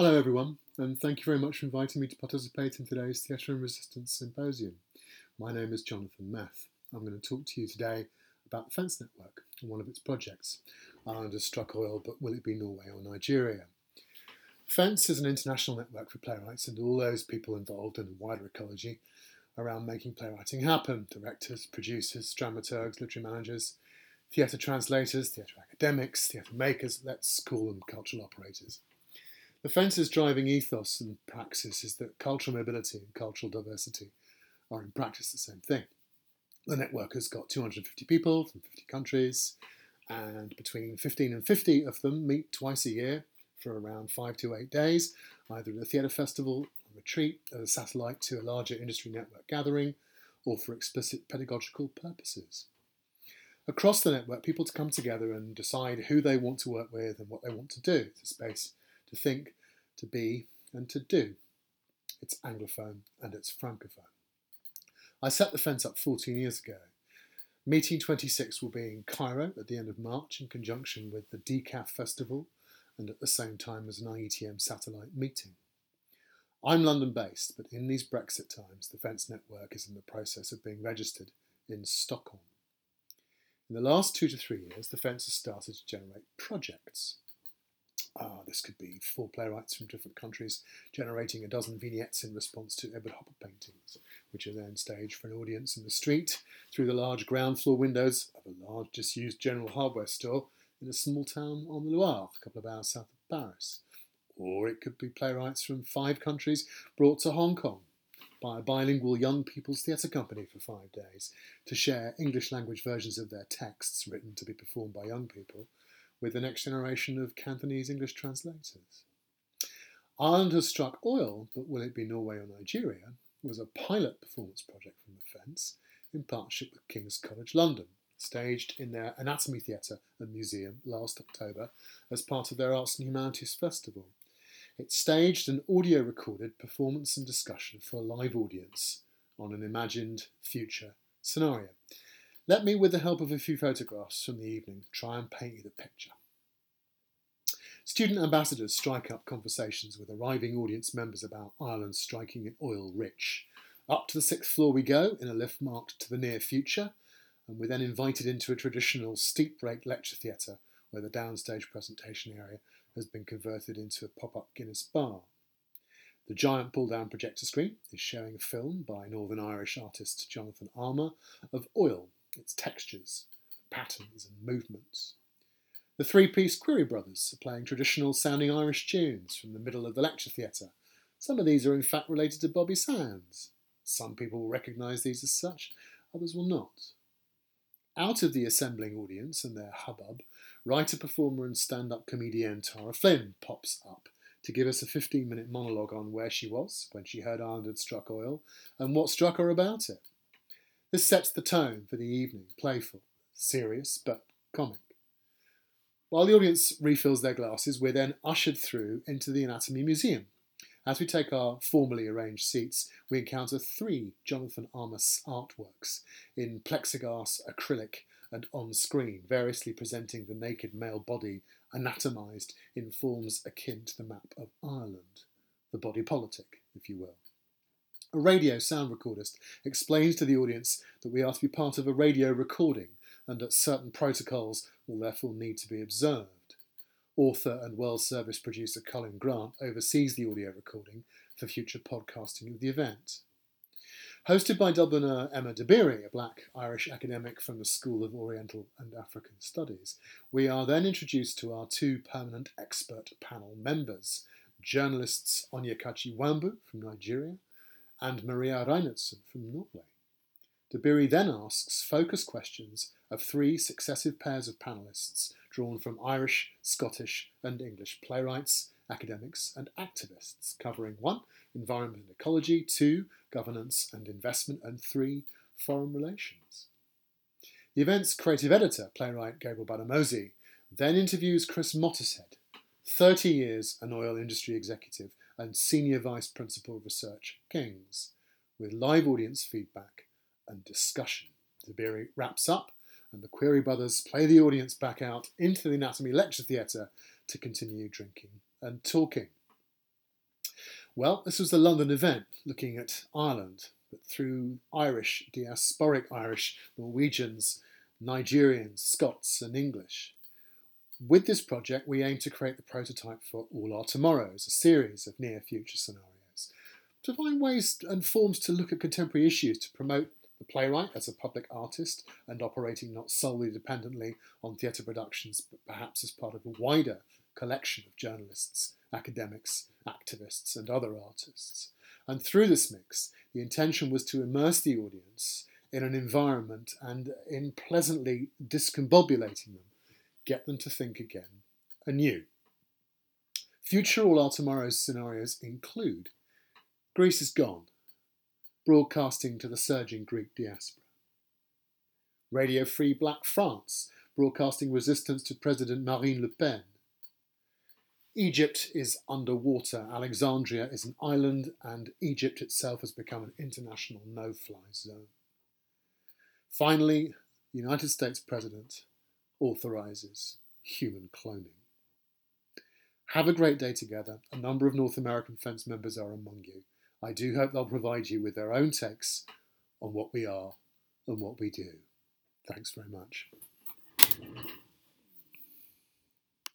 Hello everyone, and thank you very much for inviting me to participate in today's Theatre and Resistance Symposium. My name is Jonathan Math. I'm going to talk to you today about the Fence Network and one of its projects. Ireland has struck oil, but will it be Norway or Nigeria? Fence is an international network for playwrights and all those people involved in the wider ecology around making playwriting happen: directors, producers, dramaturgs, literary managers, theatre translators, theatre academics, theatre makers, let's call them cultural operators. The Fence's driving ethos and praxis is that cultural mobility and cultural diversity are in practice the same thing. The network has got 250 people from 50 countries, and between 15 and 50 of them meet twice a year for around 5 to 8 days, either at a theatre festival, a retreat, as a satellite to a larger industry network gathering, or for explicit pedagogical purposes. Across the network, people come together and decide who they want to work with and what they want to do. It's a space to think, to be, and to do. It's Anglophone and it's Francophone. I set the Fence up 14 years ago. Meeting 26 will be in Cairo at the end of March in conjunction with the DCAF Festival and at the same time as an IETM satellite meeting. I'm London-based, but in these Brexit times, the Fence Network is in the process of being registered in Stockholm. In the last 2 to 3 years, the Fence has started to generate projects. This could be 4 playwrights from different countries generating a dozen vignettes in response to Edward Hopper paintings, which are then staged for an audience in the street through the large ground floor windows of a large disused general hardware store in a small town on the Loire, a couple of hours south of Paris. Or it could be playwrights from 5 countries brought to Hong Kong by a bilingual young people's theatre company for 5 days to share English language versions of their texts written to be performed by young people with the next generation of Cantonese English translators. Ireland has struck oil, but will it be Norway or Nigeria? Was a pilot performance project from the Fence in partnership with King's College London, staged in their Anatomy Theatre and Museum last October as part of their Arts and Humanities Festival. It staged an audio recorded performance and discussion for a live audience on an imagined future scenario. Let me, with the help of a few photographs from the evening, try and paint you the picture. Student ambassadors strike up conversations with arriving audience members about Ireland striking it oil rich. Up to the 6th floor we go in a lift marked to the near future, and we're then invited into a traditional steep-rake lecture theatre where the downstage presentation area has been converted into a pop-up Guinness bar. The giant pull-down projector screen is showing a film by Northern Irish artist Jonathan Armour of oil, its textures, patterns and movements. The 3-piece Query Brothers are playing traditional sounding Irish tunes from the middle of the lecture theatre. Some of these are in fact related to Bobby Sands. Some people will recognise these as such, others will not. Out of the assembling audience and their hubbub, writer, performer and stand-up comedian Tara Flynn pops up to give us a 15-minute monologue on where she was when she heard Ireland had struck oil and what struck her about it. This sets the tone for the evening, playful, serious, but comic. While the audience refills their glasses, we're then ushered through into the Anatomy Museum. As we take our formally arranged seats, we encounter 3 Jonathan Armour artworks in plexiglass, acrylic and on-screen, variously presenting the naked male body anatomised in forms akin to the map of Ireland, the body politic, if you will. A radio sound recordist explains to the audience that we are to be part of a radio recording and that certain protocols will therefore need to be observed. Author and World Service producer Colin Grant oversees the audio recording for future podcasting of the event. Hosted by Dubliner Emma Dabiri, a black Irish academic from the School of Oriental and African Studies, we are then introduced to our 2 permanent expert panel members, journalists Onyekachi Wambu from Nigeria and Maria Reinertsen from Norway. Dabiri then asks focus questions of 3 successive pairs of panellists drawn from Irish, Scottish and English playwrights, academics and activists, covering 1. Environment and ecology, 2. Governance and investment, and 3. Foreign relations. The event's creative editor, playwright Gabriel Badamosi, then interviews Chris Mottershead, 30 years an oil industry executive and Senior Vice Principal of Research at King's, with live audience feedback and discussion. Dabiri wraps up and the Query Brothers play the audience back out into the Anatomy Lecture Theatre to continue drinking and talking. Well, this was the London event looking at Ireland, but through Irish, diasporic Irish, Norwegians, Nigerians, Scots, and English. With this project, we aim to create the prototype for All Our Tomorrows, a series of near-future scenarios, to find ways and forms to look at contemporary issues to promote the playwright as a public artist and operating not solely dependently on theatre productions, but perhaps as part of a wider collection of journalists, academics, activists, and other artists. And through this mix, the intention was to immerse the audience in an environment and in pleasantly discombobulating them, get them to think again anew. Future All Our Tomorrows scenarios include Greece is Gone, broadcasting to the surging Greek diaspora. Radio Free Black France, broadcasting resistance to President Marine Le Pen. Egypt is underwater. Alexandria is an island, and Egypt itself has become an international no-fly zone. Finally, the United States President authorises human cloning. Have a great day together. A number of North American Fence members are among you. I do hope they'll provide you with their own takes on what we are and what we do. Thanks very much.